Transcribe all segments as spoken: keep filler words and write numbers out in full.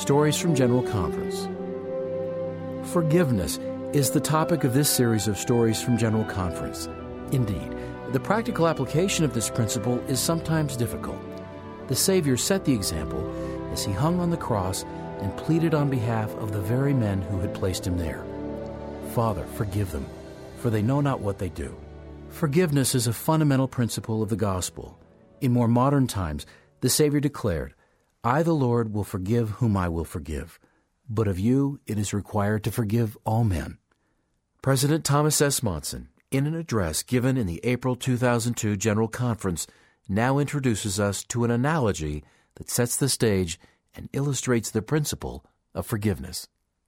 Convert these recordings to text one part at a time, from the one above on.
Stories from General Conference. Forgiveness is the topic of this series of Stories from General Conference. Indeed, the practical application of this principle is sometimes difficult. The Savior set the example as he hung on the cross and pleaded on behalf of the very men who had placed him there. Father, forgive them, for they know not what they do. Forgiveness is a fundamental principle of the gospel. In more modern times, the Savior declared, I, the Lord, will forgive whom I will forgive. But of you it is required to forgive all men. President Thomas S. Monson, in an address given in the April two thousand two General Conference, now introduces us to an analogy that sets the stage and illustrates the principle of forgiveness.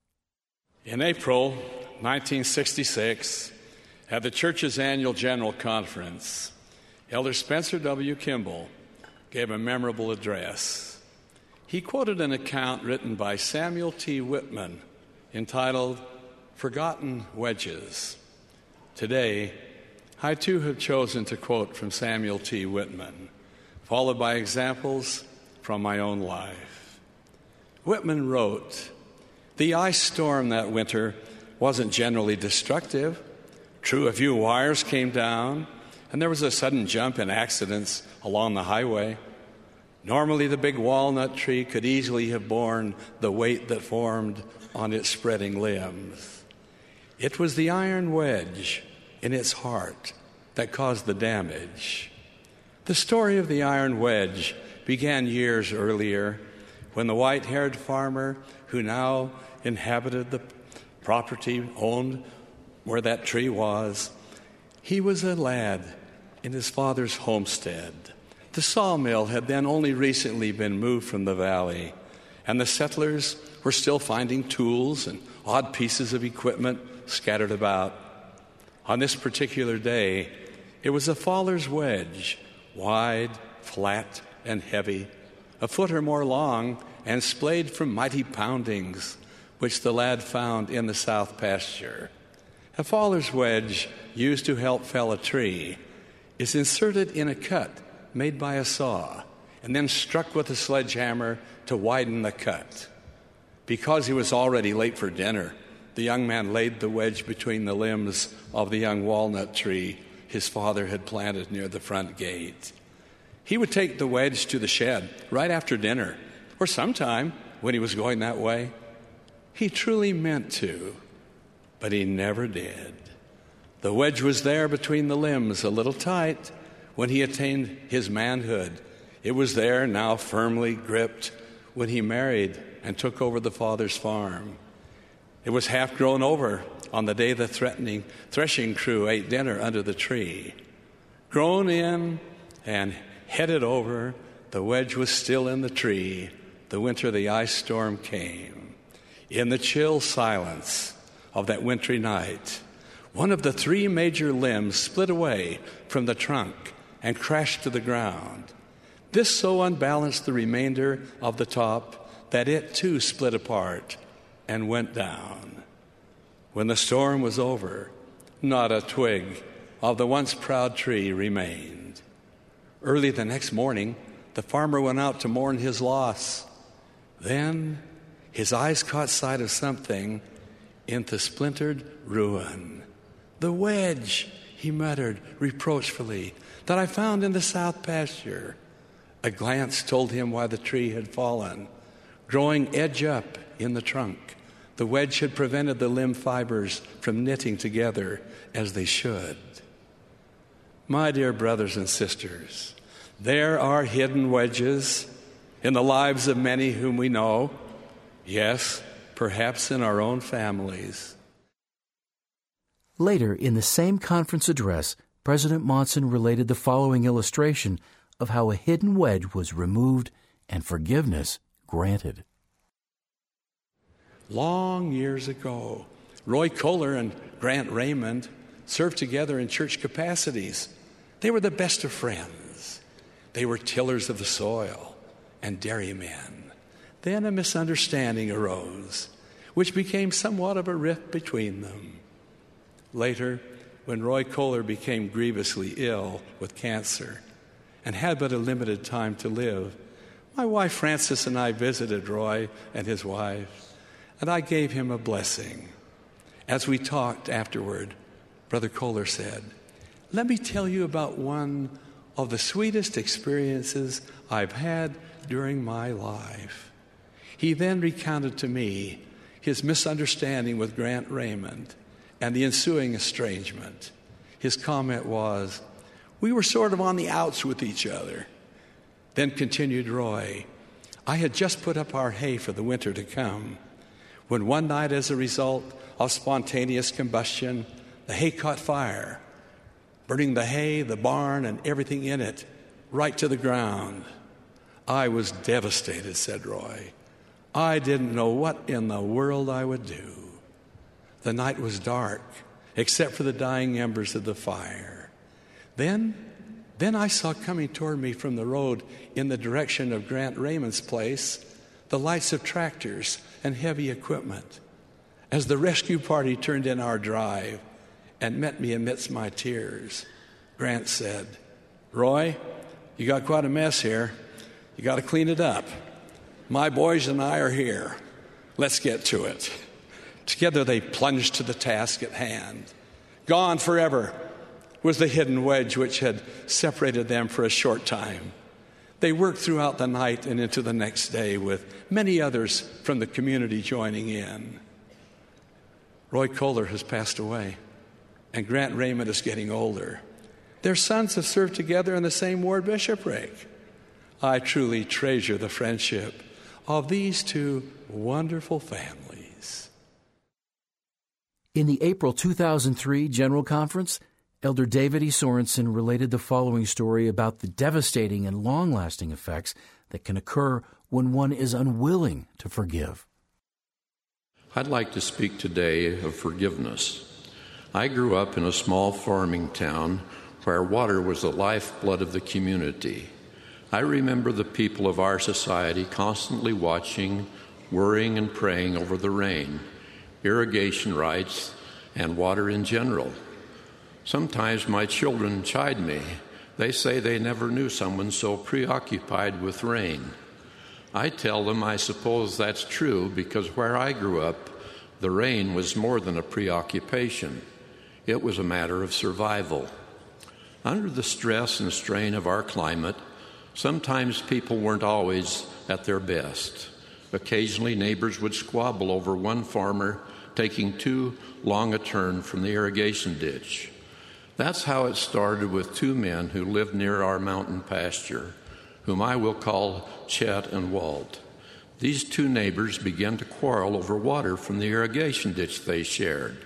In April nineteen sixty-six, at the church's annual General Conference, Elder Spencer W. Kimball gave a memorable address. He quoted an account written by Samuel T. Whitman entitled, Forgotten Wedges. Today, I too have chosen to quote from Samuel T. Whitman, followed by examples from my own life. Whitman wrote, the ice storm that winter wasn't generally destructive. True, a few wires came down, and there was a sudden jump in accidents along the highway. Normally, the big walnut tree could easily have borne the weight that formed on its spreading limbs. It was the iron wedge in its heart that caused the damage. The story of the iron wedge began years earlier when the white-haired farmer who now inhabited the property owned where that tree was, he was a lad in his father's homestead. The sawmill had then only recently been moved from the valley, and the settlers were still finding tools and odd pieces of equipment scattered about. On this particular day, it was a faller's wedge, wide, flat, and heavy, a foot or more long, and splayed from mighty poundings, which the lad found in the south pasture. A faller's wedge, used to help fell a tree, is inserted in a cut made by a saw, and then struck with a sledgehammer to widen the cut. Because he was already late for dinner, the young man laid the wedge between the limbs of the young walnut tree his father had planted near the front gate. He would take the wedge to the shed right after dinner, or sometime when he was going that way. He truly meant to, but he never did. The wedge was there between the limbs, a little tight, when he attained his manhood. It was there, now firmly gripped, when he married and took over the father's farm. It was half grown over on the day the threatening threshing crew ate dinner under the tree. Grown in and headed over, the wedge was still in the tree the winter the ice storm came. In the chill silence of that wintry night, one of the three major limbs split away from the trunk and crashed to the ground. This so unbalanced the remainder of the top that it too split apart and went down. When the storm was over, not a twig of the once proud tree remained. Early the next morning, the farmer went out to mourn his loss. Then his eyes caught sight of something in the splintered ruin. The wedge, he muttered reproachfully, that I found in the south pasture. A glance told him why the tree had fallen. Growing edge up in the trunk, the wedge had prevented the limb fibers from knitting together as they should. My dear brothers and sisters, there are hidden wedges in the lives of many whom we know. Yes, perhaps in our own families. Later, in the same conference address, President Monson related the following illustration of how a hidden wedge was removed and forgiveness granted. Long years ago, Roy Kohler and Grant Raymond served together in church capacities. They were the best of friends. They were tillers of the soil and dairymen. Then a misunderstanding arose, which became somewhat of a rift between them. Later, when Roy Kohler became grievously ill with cancer and had but a limited time to live, My wife Frances and I visited Roy and his wife, and I gave him a blessing. As we talked afterward, Brother Kohler said, "Let me tell you about one of the sweetest experiences I've had during my life." He then recounted to me his misunderstanding with Grant Raymond and the ensuing estrangement. His comment was, "We were sort of on the outs with each other." Then continued Roy, "I had just put up our hay for the winter to come, when one night, as a result of spontaneous combustion, the hay caught fire, burning the hay, the barn, and everything in it right to the ground. I was devastated," said Roy. "I didn't know what in the world I would do. The night was dark, except for the dying embers of the fire. Then, then I saw coming toward me from the road in the direction of Grant Raymond's place the lights of tractors and heavy equipment. As the rescue party turned in our drive and met me amidst my tears, Grant said, 'Roy, you got quite a mess here. You got to clean it up. My boys and I are here. Let's get to it.' Together they plunged to the task at hand. Gone forever was the hidden wedge which had separated them for a short time. They worked throughout the night and into the next day, with many others from the community joining in. Roy Kohler has passed away, and Grant Raymond is getting older. Their sons have served together in the same ward bishopric. I truly treasure the friendship of these two wonderful families." In the April two thousand three General Conference, Elder David E. Sorensen related the following story about the devastating and long-lasting effects that can occur when one is unwilling to forgive. I'd like to speak today of forgiveness. I grew up in a small farming town where water was the lifeblood of the community. I remember the people of our society constantly watching, worrying, and praying over the rain, irrigation rights, and water in general. Sometimes my children chide me. They say they never knew someone so preoccupied with rain. I tell them I suppose that's true because where I grew up, the rain was more than a preoccupation. It was a matter of survival. Under the stress and strain of our climate, sometimes people weren't always at their best. Occasionally, neighbors would squabble over one farmer taking too long a turn from the irrigation ditch. That's how it started with two men who lived near our mountain pasture, whom I will call Chet and Walt. These two neighbors began to quarrel over water from the irrigation ditch they shared.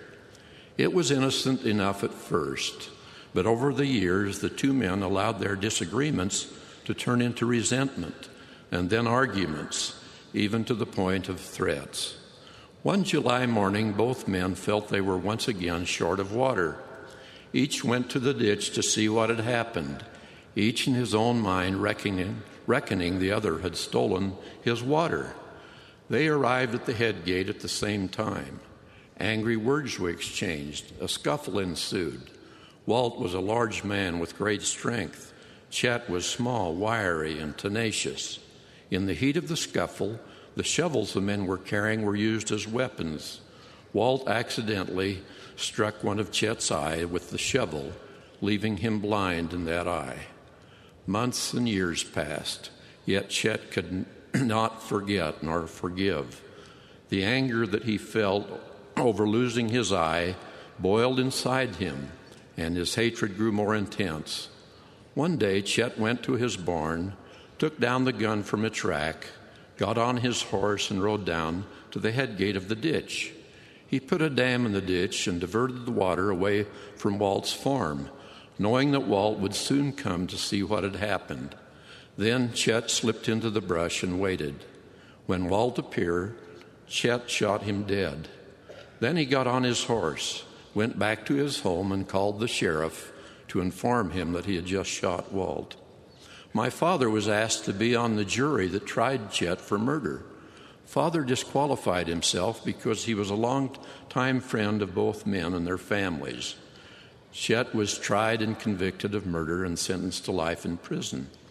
It was innocent enough at first, but over the years, the two men allowed their disagreements to turn into resentment and then arguments, even to the point of threats. One July morning, both men felt they were once again short of water. Each went to the ditch to see what had happened, each in his own mind reckoning, reckoning the other had stolen his water. They arrived at the head gate at the same time. Angry words were exchanged. A scuffle ensued. Walt was a large man with great strength. Chet was small, wiry, and tenacious. In the heat of the scuffle, the shovels the men were carrying were used as weapons. Walt accidentally struck one of Chet's eye with the shovel, leaving him blind in that eye. Months and years passed, yet Chet could not forget nor forgive. The anger that he felt over losing his eye boiled inside him, and his hatred grew more intense. One day, Chet went to his barn, took down the gun from its rack, got on his horse, and rode down to the head gate of the ditch. He put a dam in the ditch and diverted the water away from Walt's farm, knowing that Walt would soon come to see what had happened. Then Chet slipped into the brush and waited. When Walt appeared, Chet shot him dead. Then he got on his horse, went back to his home, and called the sheriff to inform him that he had just shot Walt. My father was asked to be on the jury that tried Chet for murder. Father disqualified himself because he was a long-time friend of both men and their families. Chet was tried and convicted of murder and sentenced to life in prison.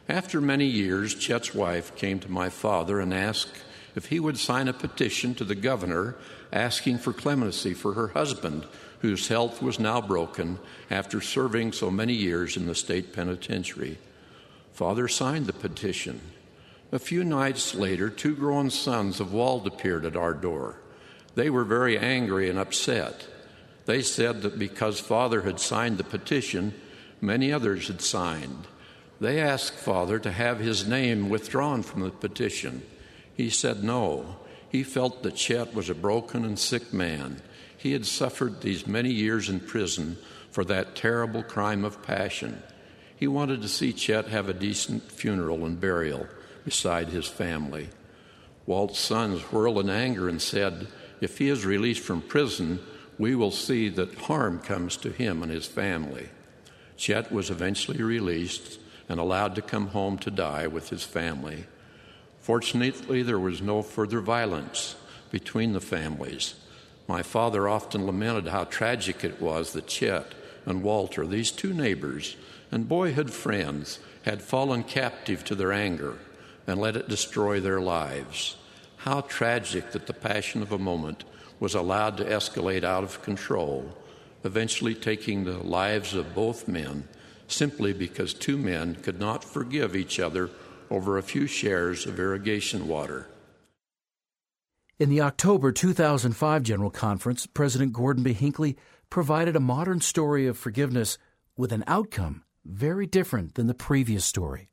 After many years, Chet's wife came to my father and asked if he would sign a petition to the governor asking for clemency for her husband, whose health was now broken after serving so many years in the state penitentiary. Father signed the petition. A few nights later, two grown sons of Walt appeared at our door. They were very angry and upset. They said that because Father had signed the petition, many others had signed. They asked Father to have his name withdrawn from the petition. He said no. He felt that Chet was a broken and sick man. He had suffered these many years in prison for that terrible crime of passion. He wanted to see Chet have a decent funeral and burial beside his family. Walt's sons whirled in anger and said, if he is released from prison, we will see that harm comes to him and his family. Chet was eventually released and allowed to come home to die with his family. Fortunately, there was no further violence between the families. My father often lamented how tragic it was that Chet and Walter, these two neighbors and boyhood friends, had fallen captive to their anger and let it destroy their lives. How tragic that the passion of a moment was allowed to escalate out of control, eventually taking the lives of both men simply because two men could not forgive each other over a few shares of irrigation water. In the October two thousand five General Conference, President Gordon B. Hinckley provided a modern story of forgiveness with an outcome very different than the previous story.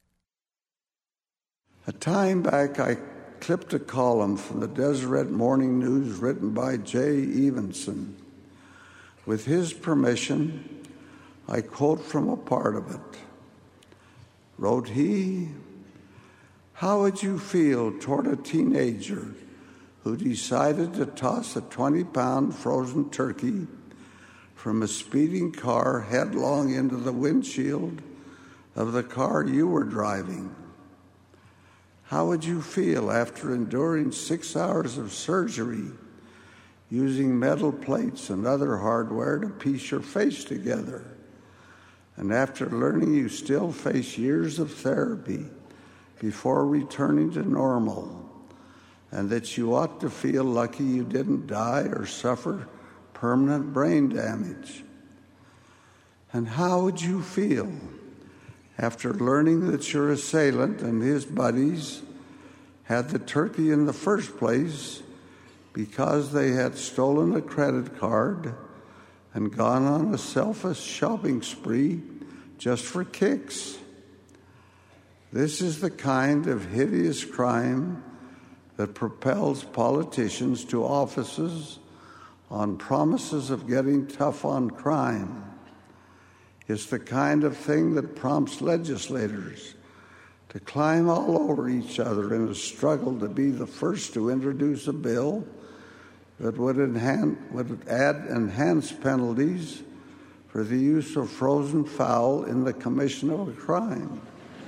A time back, I clipped a column from the Deseret Morning News written by Jay Evenson. With his permission, I quote from a part of it. Wrote he, "How would you feel toward a teenager who decided to toss a twenty-pound frozen turkey from a speeding car headlong into the windshield of the car you were driving? How would you feel after enduring six hours of surgery using metal plates and other hardware to piece your face together, and after learning you still face years of therapy before returning to normal, and that you ought to feel lucky you didn't die or suffer permanent brain damage? And how would you feel after learning that your assailant and his buddies had the turkey in the first place because they had stolen a credit card and gone on a selfish shopping spree just for kicks? This is the kind of hideous crime that propels politicians to offices on promises of getting tough on crime. It's the kind of thing that prompts legislators to climb all over each other in a struggle to be the first to introduce a bill that would, enhance, would add enhanced penalties for the use of frozen fowl in the commission of a crime.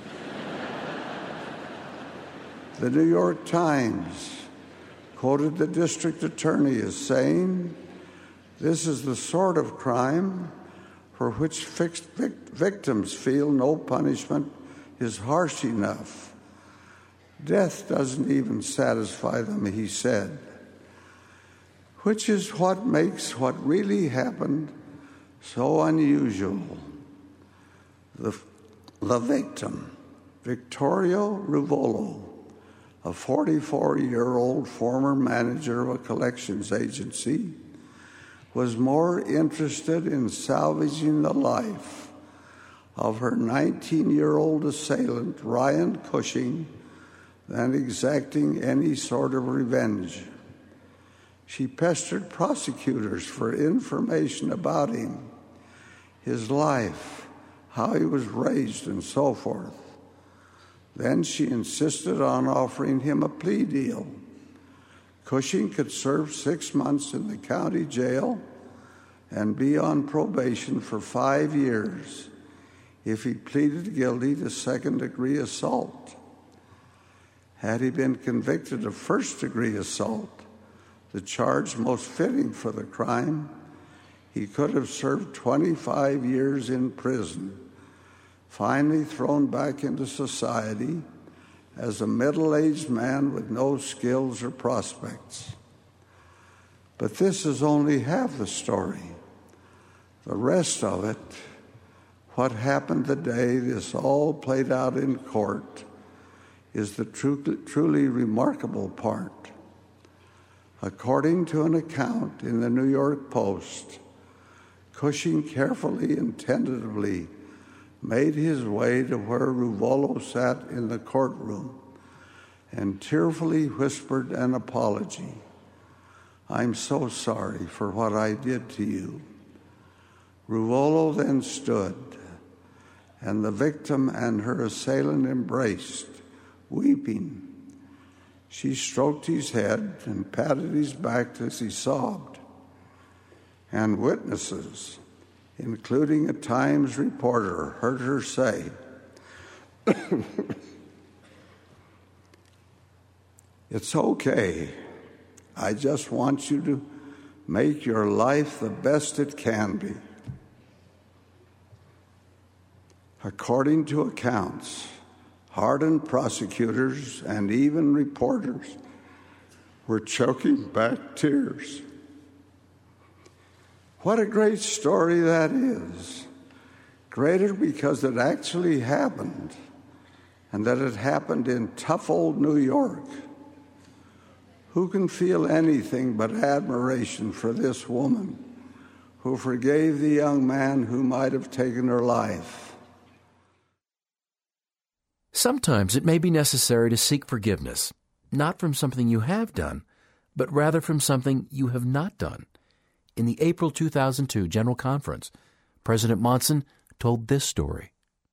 The New York Times quoted the district attorney as saying, "This is the sort of crime for which fixed vic- victims feel no punishment is harsh enough. Death doesn't even satisfy them," he said. Which is what makes what really happened so unusual. The, the victim, Vittorio Ruvolo, a forty-four-year-old former manager of a collections agency, was more interested in salvaging the life of her nineteen-year-old assailant, Ryan Cushing, than exacting any sort of revenge. She pestered prosecutors for information about him, his life, how he was raised, and so forth. Then she insisted on offering him a plea deal. Cushing could serve six months in the county jail and be on probation for five years if he pleaded guilty to second-degree assault. Had he been convicted of first-degree assault, the charge most fitting for the crime, he could have served twenty-five years in prison, finally thrown back into society as a middle-aged man with no skills or prospects. But this is only half the story. The rest of it, what happened the day this all played out in court, is the truly, truly remarkable part. According to an account in the New York Post, Cushing carefully and tentatively made his way to where Ruvolo sat in the courtroom and tearfully whispered an apology. "I'm so sorry for what I did to you." Ruvolo then stood, and the victim and her assailant embraced, weeping. She stroked his head and patted his back as he sobbed. And witnesses, including a Times reporter, heard her say, "It's okay. I just want you to make your life the best it can be." According to accounts, hardened prosecutors and even reporters were choking back tears. What a great story that is. Greater because it actually happened, and that it happened in tough old New York. Who can feel anything but admiration for this woman who forgave the young man who might have taken her life? Sometimes it may be necessary to seek forgiveness, not from something you have done, but rather from something you have not done. In the April two thousand two General Conference, President Monson told this story.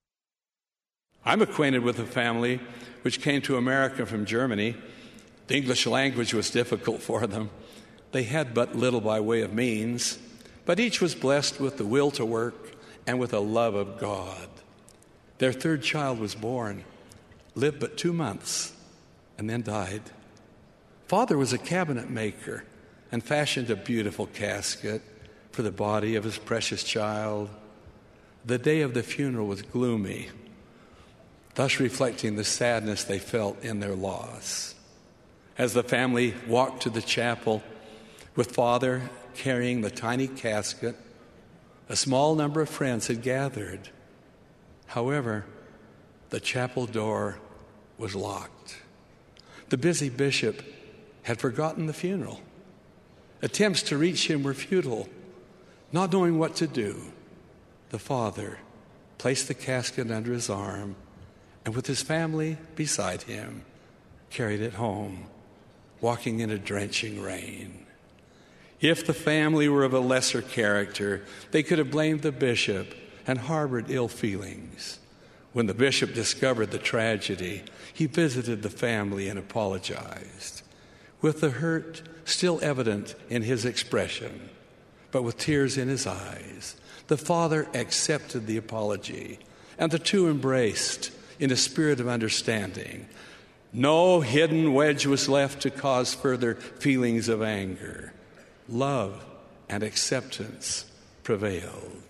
I'm acquainted with a family which came to America from Germany. The English language was difficult for them. They had but little by way of means, but each was blessed with the will to work and with a love of God. Their third child was born, lived but two months, and then died. Father was a cabinet maker and fashioned a beautiful casket for the body of his precious child. The day of the funeral was gloomy, thus reflecting the sadness they felt in their loss. As the family walked to the chapel with Father carrying the tiny casket, a small number of friends had gathered. However, the chapel door was locked. The busy bishop had forgotten the funeral. Attempts to reach him were futile. Not knowing what to do, the father placed the casket under his arm and with his family beside him, carried it home, walking in a drenching rain. If the family were of a lesser character, they could have blamed the bishop and harbored ill feelings. When the bishop discovered the tragedy, he visited the family and apologized, with the hurt still evident in his expression, but with tears in his eyes. The father accepted the apology, and the two embraced in a spirit of understanding. No hidden wedge was left to cause further feelings of anger. Love and acceptance prevailed.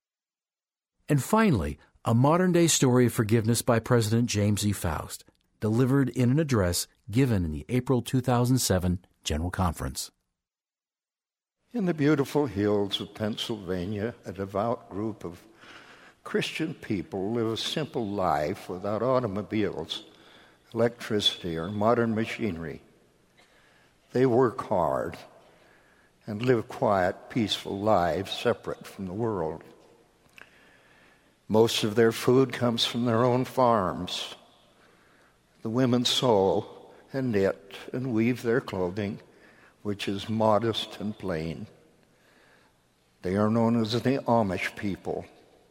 And finally, a modern-day story of forgiveness by President James E. Faust, delivered in an address given in the April two thousand seven General Conference. In the beautiful hills of Pennsylvania, a devout group of Christian people live a simple life without automobiles, electricity, or modern machinery. They work hard and live quiet, peaceful lives separate from the world. Most of their food comes from their own farms. The women sew and knit and weave their clothing, which is modest and plain. They are known as the Amish people.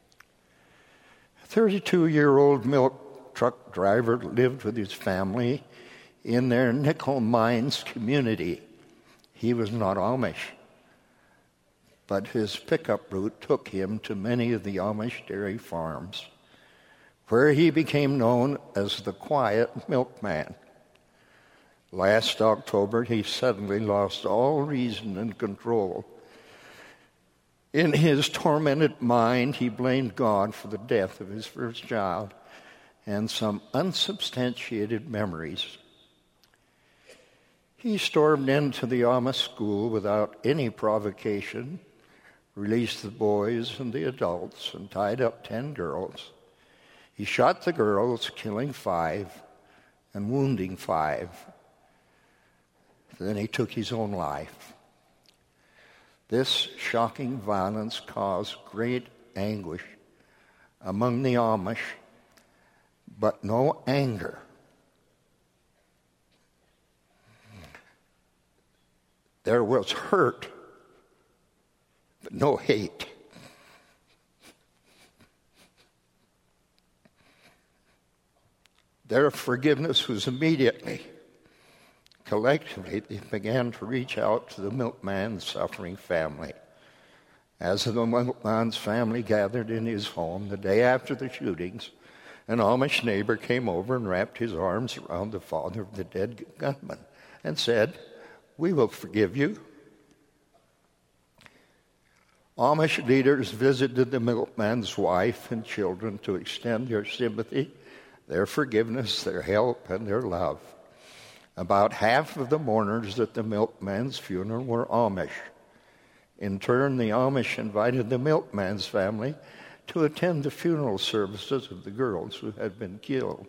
A thirty-two-year-old milk truck driver lived with his family in their nickel mines community. He was not Amish, but his pickup route took him to many of the Amish dairy farms, where he became known as the Quiet Milkman. Last October, he suddenly lost all reason and control. In his tormented mind, he blamed God for the death of his first child and some unsubstantiated memories. He stormed into the Amish school without any provocation, released the boys and the adults, and tied up ten girls. He shot the girls, killing five and wounding five. Then he took his own life. This shocking violence caused great anguish among the Amish, but no anger. There was hurt, but no hate. Their forgiveness was immediately. Collectively, they began to reach out to the milkman's suffering family. As the milkman's family gathered in his home the day after the shootings, an Amish neighbor came over and wrapped his arms around the father of the dead gunman and said, "We will forgive you." Amish leaders visited the milkman's wife and children to extend their sympathy, their forgiveness, their help, and their love. About half of the mourners at the milkman's funeral were Amish. In turn, the Amish invited the milkman's family to attend the funeral services of the girls who had been killed.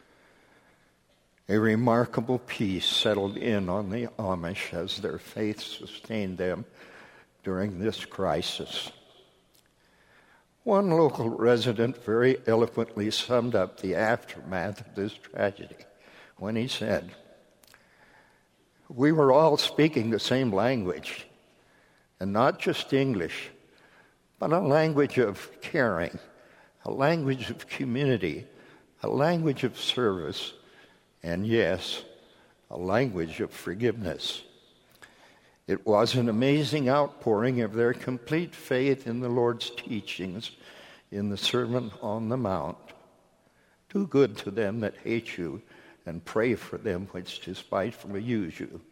A remarkable peace settled in on the Amish as their faith sustained them during this crisis. One local resident very eloquently summed up the aftermath of this tragedy when he said, "We were all speaking the same language, and not just English, but a language of caring, a language of community, a language of service, and yes, a language of forgiveness." It was an amazing outpouring of their complete faith in the Lord's teachings in the Sermon on the Mount. Do good to them that hate you, and pray for them which despitefully use you.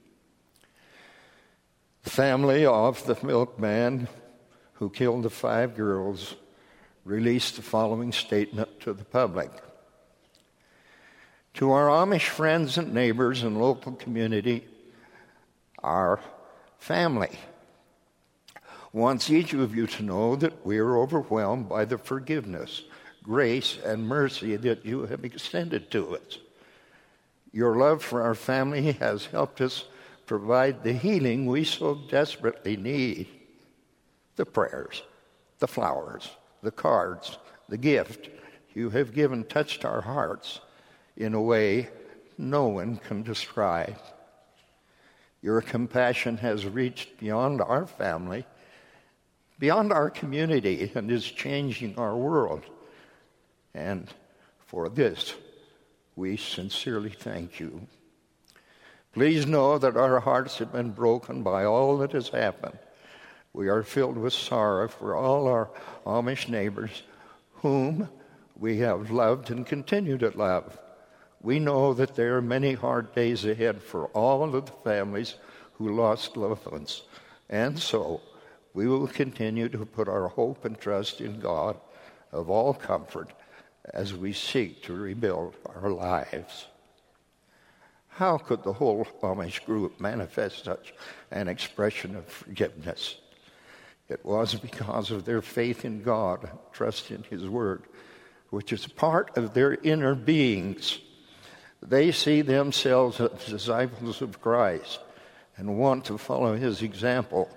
The family of the milkman who killed the five girls released the following statement to the public. To our Amish friends and neighbors and local community, our family wants each of you to know that we are overwhelmed by the forgiveness, grace, and mercy that you have extended to us. Your love for our family has helped us provide the healing we so desperately need. The prayers, the flowers, the cards, the gift you have given touched our hearts in a way no one can describe. Your compassion has reached beyond our family, beyond our community, and is changing our world. And for this, we sincerely thank you. Please know that our hearts have been broken by all that has happened. We are filled with sorrow for all our Amish neighbors, whom we have loved and continue to love. We know that there are many hard days ahead for all of the families who lost loved ones. And so, we will continue to put our hope and trust in God of all comfort as we seek to rebuild our lives. How could the whole Amish group manifest such an expression of forgiveness? It was because of their faith in God and trust in His Word, which is part of their inner beings. They see themselves as disciples of Christ and want to follow His example.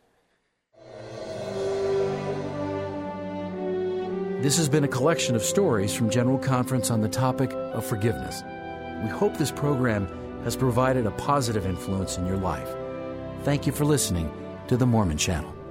This has been a collection of stories from General Conference on the topic of forgiveness. We hope this program has provided a positive influence in your life. Thank you for listening to the Mormon Channel.